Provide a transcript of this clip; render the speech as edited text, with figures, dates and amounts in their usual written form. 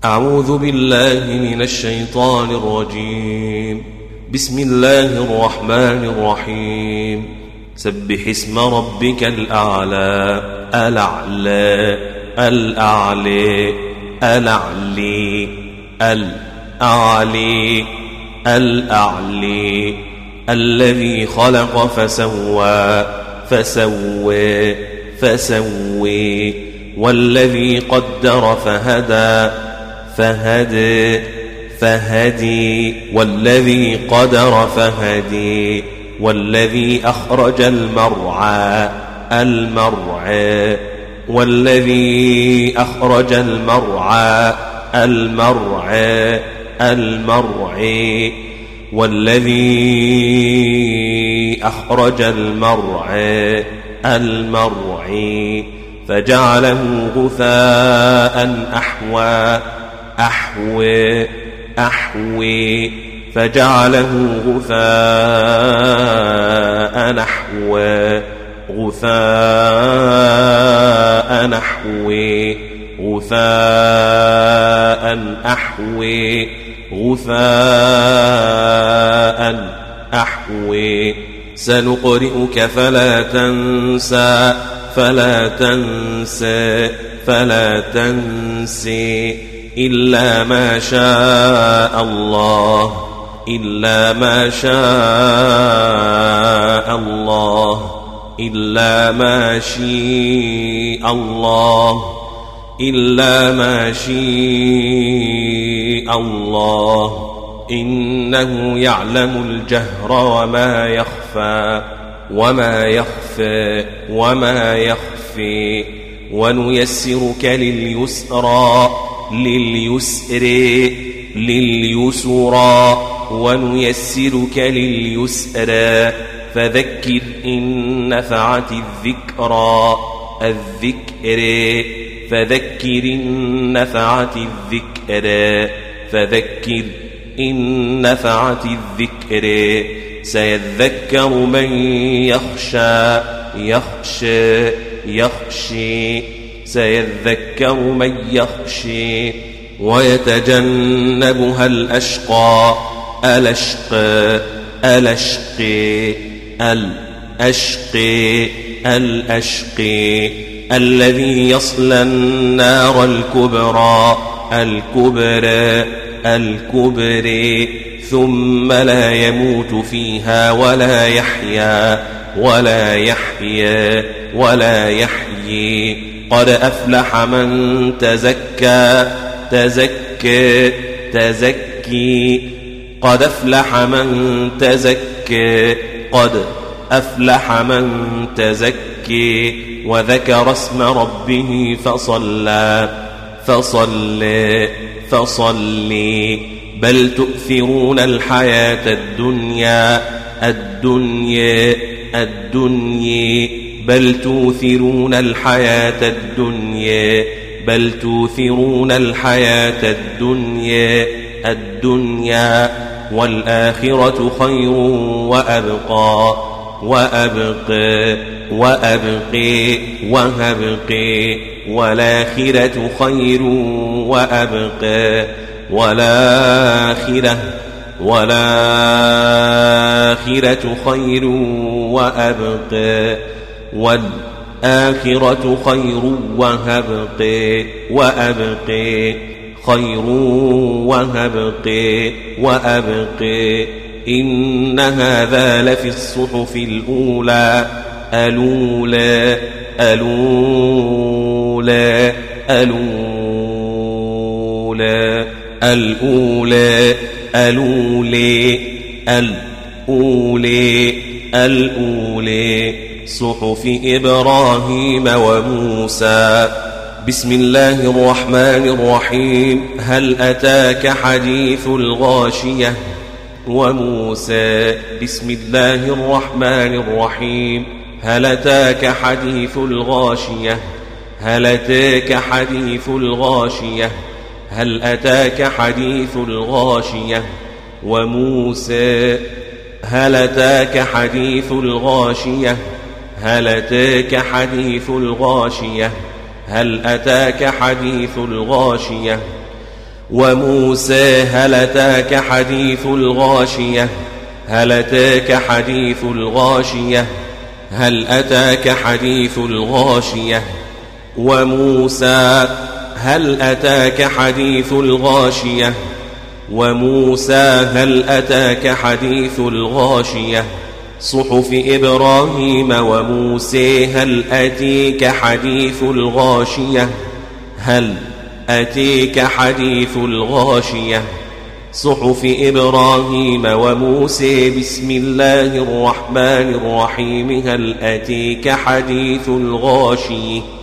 أعوذ بالله من الشيطان الرجيم. بسم الله الرحمن الرحيم. سبح اسم ربك الأعلى الأعلى الأعلى الأعلي الأعلي الأعلي الذي خلق فسوى فسوى فسوي والذي قدر فهدى فهدي فهدي والذي قدر فهدي والذي أخرج المرعى المرعى والذي أخرج المرعى المرعى المرعي والذي أخرج المرعى المرعي فجعله غثاء أحوى أحوي أحوي فجعله غثاء نحوي غثاء نحوي غثاء أحوي غثاء أحوي سنقرئك فلا تنسى فلا تنسى فلا تنسي إلا ما شاء الله إلا ما شاء الله إلا ما شاء الله إلا ما شاء الله إنه يعلم الجهر وما يخفى وما يخفى وما يخفي ونيسرك لليسرى لليسر لليسرى ونيسرك لليسرى فذكر إن نفعت الذكرى الذكر فذكر إن نفعت الذكر فذكر إن نفعت الذكر سيذكر من يخشى يخشى يخشي سيذكر من يخشي ويتجنبها الأشقى الأشقى الأشقي الأشقي الأشقي الذي يصلى النار الكبرى الكبرى الكبرى ثم لا يموت فيها ولا يحيا ولا يحيا ولا يحيي قد أفلح من تزكى تزكى تزكي قد أفلح من تزكى قد أفلح من تزكي وذكر اسم ربه فصلى فصلى فصلي بل تؤثرون الحياة الدنيا الدنيا الدنيا بل توثرون الحياة الدنيا بل توثرون الحياة الدنيا الدنيا والآخرة خير وأبقى وأبقى وأبقي وهبقي والآخرة خير وأبقى والآخرة خير وأبقى والآخرة خير وهبقي وأبقي خير وهبقي وأبقي إن هذا لفي الصحف الأولى الأولى الأولى الأولى الأولى الأولى الأولى الأولى صحف إبراهيم وموسى. بسم الله الرحمن الرحيم. هل أتاك حديث الغاشية وموسى. بسم الله الرحمن الرحيم. هل أتاك حديث الغاشية هل أتاك حديث الغاشية هل أتاك حديث الغاشية وموسى. هل أتاك حديث الغاشية هل أتاك حديث الغاشية هل أتاك حديث الغاشية وموسى هل أتاك حديث الغاشية هل أتاك حديث الغاشية هل أتاك حديث الغاشية وموسى هل أتاك حديث الغاشية وموسى هل أتاك حديث الغاشية صحف إبراهيم وموسى هل أتيك حديث الغاشية هل أتيك حديث الغاشية صحف إبراهيم وموسى بسم الله الرحمن الرحيم هل أتيك حديث الغاشية